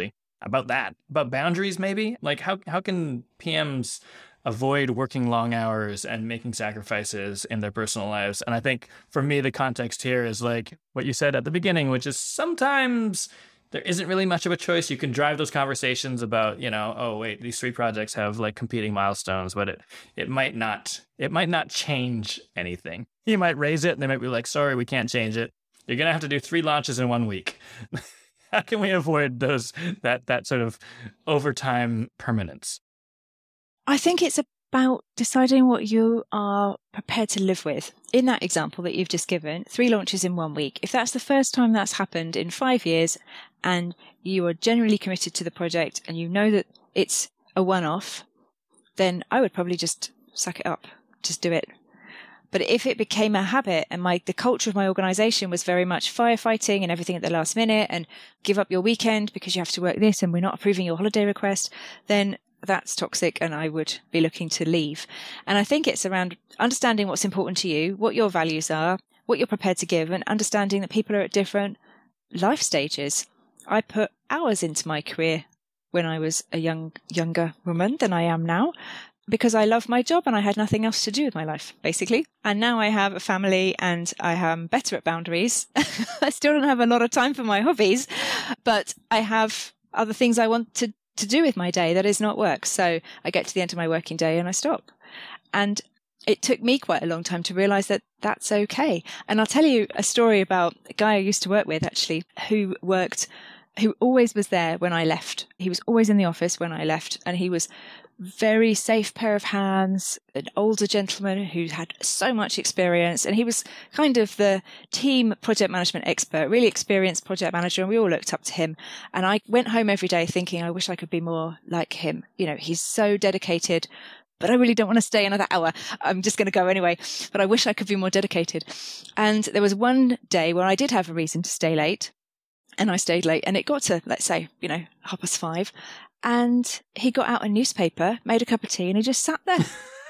boundaries, maybe. How can PMs avoid working long hours and making sacrifices in their personal lives? And I think for me, the context here is what you said at the beginning, which is sometimes there isn't really much of a choice. You can drive those conversations about, oh, wait, these 3 projects have competing milestones, but it might not change anything. You might raise it and they might be like, sorry, we can't change it. You're going to have to do 3 launches in 1 week. How can we avoid that sort of overtime permanence? I think it's about deciding what you are prepared to live with. In that example that you've just given, 3 launches in 1 week, if that's the first time that's happened in 5 years and you are generally committed to the project and you know that it's a one-off, then I would probably just suck it up, just do it. But if it became a habit and the culture of my organization was very much firefighting and everything at the last minute and give up your weekend because you have to work this and we're not approving your holiday request, then that's toxic and I would be looking to leave. And I think it's around understanding what's important to you, what your values are, what you're prepared to give, and understanding that people are at different life stages. I put hours into my career when I was a younger woman than I am now, because I love my job and I had nothing else to do with my life, basically. And now I have a family and I am better at boundaries. I still don't have a lot of time for my hobbies, but I have other things I want to do with my day that is not work. So I get to the end of my working day and I stop. And it took me quite a long time to realize that that's okay. And I'll tell you a story about a guy I used to work with, actually, who always was there when I left. He was always in the office when I left, and he was very safe pair of hands, an older gentleman who had so much experience, and he was kind of the team project management expert, really experienced project manager, and we all looked up to him. And I went home every day thinking, I wish I could be more like him. You know, he's so dedicated, but I really don't want to stay another hour. I'm just going to go anyway, but I wish I could be more dedicated. And there was one day where I did have a reason to stay late, and I stayed late, and it got to, let's say, 5:30. And he got out a newspaper, made a cup of tea, and he just sat there.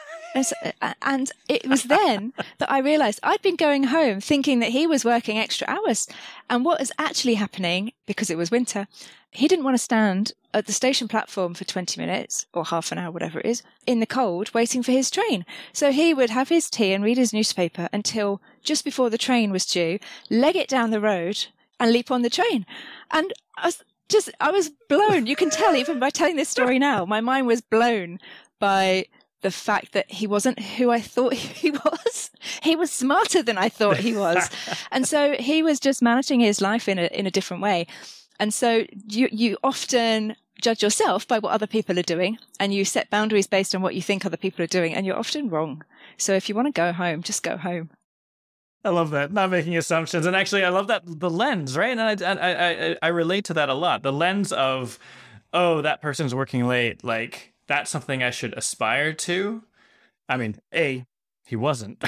And it was then that I realized I'd been going home thinking that he was working extra hours. And what was actually happening, because it was winter, he didn't want to stand at the station platform for 20 minutes or half an hour, whatever it is, in the cold, waiting for his train. So he would have his tea and read his newspaper until just before the train was due, leg it down the road and leap on the train. And I was blown. You can tell even by telling this story now, my mind was blown by the fact that he wasn't who I thought he was. He was smarter than I thought he was. And so he was just managing his life in a different way. And so you often judge yourself by what other people are doing, and you set boundaries based on what you think other people are doing, and you're often wrong. So if you want to go home, just go home. I love that. Not making assumptions. And actually, I love that, the lens, right? And I relate to that a lot. The lens of, oh, that person's working late. Like, that's something I should aspire to. I mean, A, he wasn't.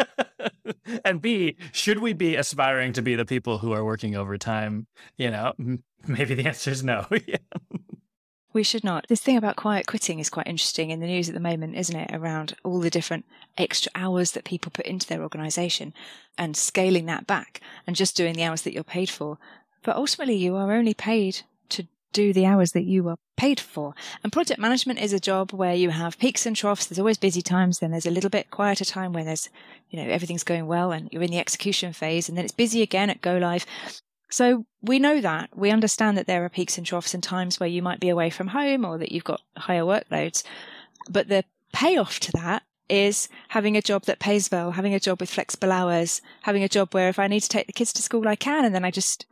And B, should we be aspiring to be the people who are working overtime? Maybe the answer is no. Yeah. We should not. This thing about quiet quitting is quite interesting in the news at the moment, isn't it? Around all the different extra hours that people put into their organisation and scaling that back and just doing the hours that you're paid for. But ultimately, you are only paid to do the hours that you are paid for. And project management is a job where you have peaks and troughs. There's always busy times. Then there's a little bit quieter time when there's, everything's going well and you're in the execution phase. And then it's busy again at go live. So we know that. We understand that there are peaks and troughs and times where you might be away from home or that you've got higher workloads. But the payoff to that is having a job that pays well, having a job with flexible hours, having a job where if I need to take the kids to school, I can, and then I just,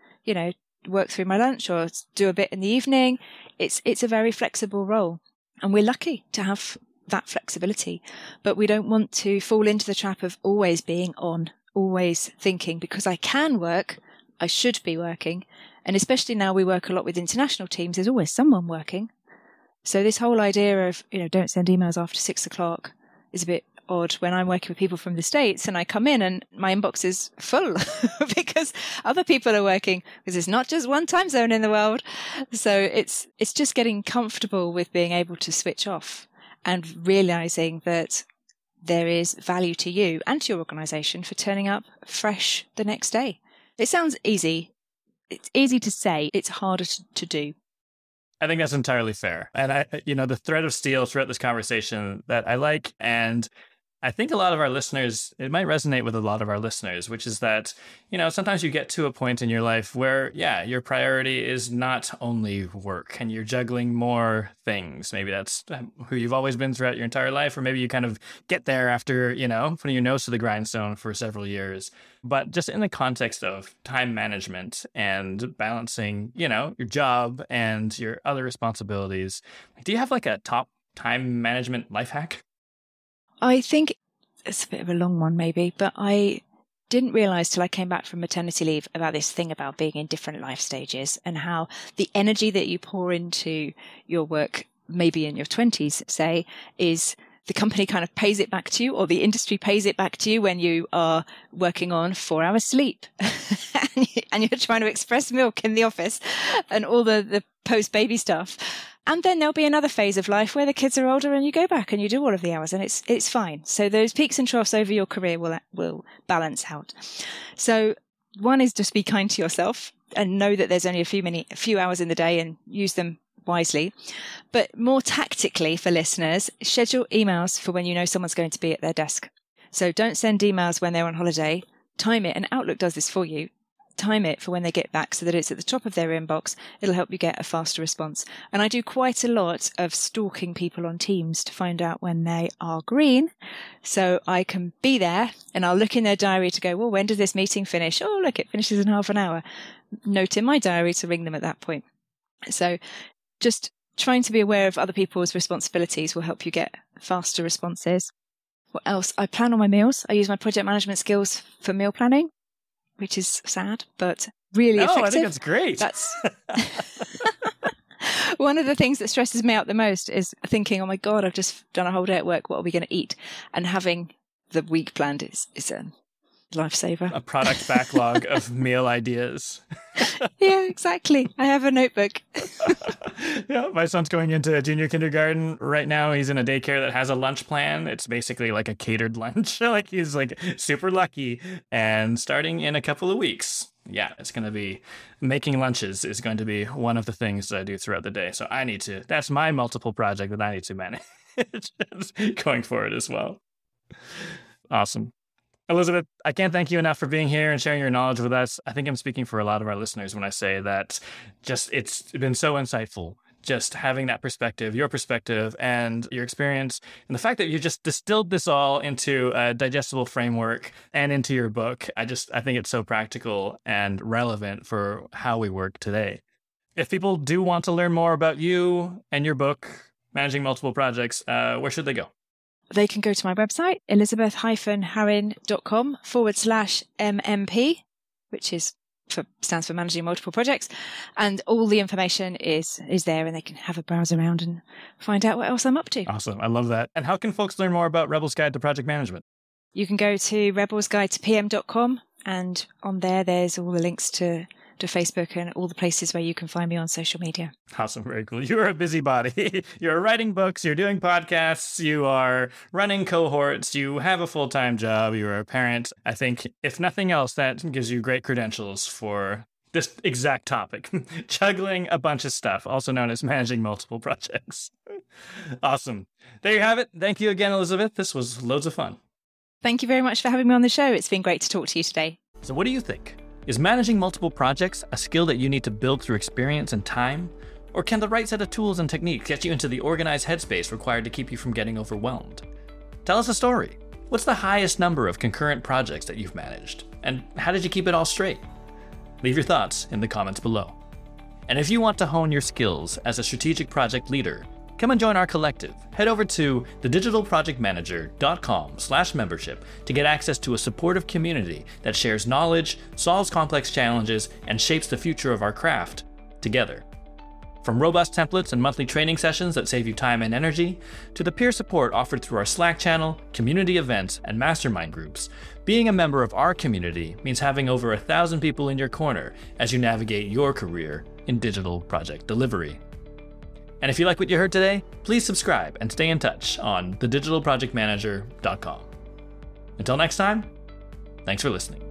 work through my lunch or do a bit in the evening. It's a very flexible role. And we're lucky to have that flexibility. But we don't want to fall into the trap of always being on, always thinking, because I can work, I should be working. And especially now we work a lot with international teams, there's always someone working. So this whole idea of, don't send emails after 6:00 is a bit odd when I'm working with people from the States and I come in and my inbox is full because other people are working, because it's not just one time zone in the world. So it's just getting comfortable with being able to switch off and realizing that there is value to you and to your organization for turning up fresh the next day. It sounds easy. It's easy to say. It's harder to do. I think that's entirely fair. And the thread of steel throughout this conversation that I like, and I think a lot of our listeners, it might resonate with a lot of our listeners, which is that, sometimes you get to a point in your life where, your priority is not only work and you're juggling more things. Maybe that's who you've always been throughout your entire life, or maybe you kind of get there after, putting your nose to the grindstone for several years. But just in the context of time management and balancing, your job and your other responsibilities, do you have like a top time management life hack? I think it's a bit of a long one maybe, but I didn't realize till I came back from maternity leave about this thing about being in different life stages and how the energy that you pour into your work, maybe in your 20s, say, is the company kind of pays it back to you, or the industry pays it back to you when you are working on 4 hours sleep and you're trying to express milk in the office and all the post-baby stuff. And then there'll be another phase of life where the kids are older and you go back and you do all of the hours and it's fine. So those peaks and troughs over your career will balance out. So one is just be kind to yourself and know that there's only a few hours in the day and use them wisely. But more tactically for listeners, schedule emails for when you know someone's going to be at their desk. So don't send emails when they're on holiday. Time it, and Outlook does this for you. time it for when they get back so that it's at the top of their inbox. It'll help you get a faster response. And I do quite a lot of stalking people on Teams to find out when they are green. So I can be there and I'll look in their diary to go, well, when does this meeting finish? Oh, look, it finishes in half an hour. Note in my diary to ring them at that point. So just trying to be aware of other people's responsibilities will help you get faster responses. What else? I plan all my meals. I use my project management skills for meal planning, which is sad, but really effective. I think that's great. That's one of the things that stresses me out the most is thinking, oh my God, I've just done a whole day at work. What are we going to eat? And having the week planned is a lifesaver. A product backlog of meal ideas. Yeah, exactly. I have a notebook. Yeah, my son's going into junior kindergarten right now. He's in a daycare that has a lunch plan. It's basically like a catered lunch. Like he's like super lucky. And starting in a couple of weeks, yeah, it's going to be making lunches is going to be one of the things that I do throughout the day. So that's my multiple project that I need to manage going forward as well. Awesome. Elizabeth, I can't thank you enough for being here and sharing your knowledge with us. I think I'm speaking for a lot of our listeners when I say that it's been so insightful, just having that perspective, your perspective and your experience, and the fact that you just distilled this all into a digestible framework and into your book. I think it's so practical and relevant for how we work today. If people do want to learn more about you and your book, Managing Multiple Projects, where should they go? They can go to my website, elizabeth-harrin.com/MMP, which stands for Managing Multiple Projects. And all the information is there, and they can have a browse around and find out what else I'm up to. Awesome. I love that. And how can folks learn more about Rebel's Guide to Project Management? You can go to rebelsguidetopm.com, and on there's all the links to Facebook and all the places where you can find me on social media. Awesome. Very cool. You're a busybody. You're writing books, you're doing podcasts, you are running cohorts, you have a full-time job, you're a parent. I think, if nothing else, that gives you great credentials for this exact topic. Juggling a bunch of stuff, also known as managing multiple projects. Awesome. There you have it. Thank you again, Elizabeth. This was loads of fun. Thank you very much for having me on the show. It's been great to talk to you today. So what do you think? Is managing multiple projects a skill that you need to build through experience and time? Or can the right set of tools and techniques get you into the organized headspace required to keep you from getting overwhelmed? Tell us a story. What's the highest number of concurrent projects that you've managed? And how did you keep it all straight? Leave your thoughts in the comments below. And if you want to hone your skills as a strategic project leader, come and join our collective. Head over to thedigitalprojectmanager.com/membership to get access to a supportive community that shares knowledge, solves complex challenges, and shapes the future of our craft together. From robust templates and monthly training sessions that save you time and energy, to the peer support offered through our Slack channel, community events, and mastermind groups, being a member of our community means having over 1,000 people in your corner as you navigate your career in digital project delivery. And if you like what you heard today, please subscribe and stay in touch on thedigitalprojectmanager.com. Until next time, thanks for listening.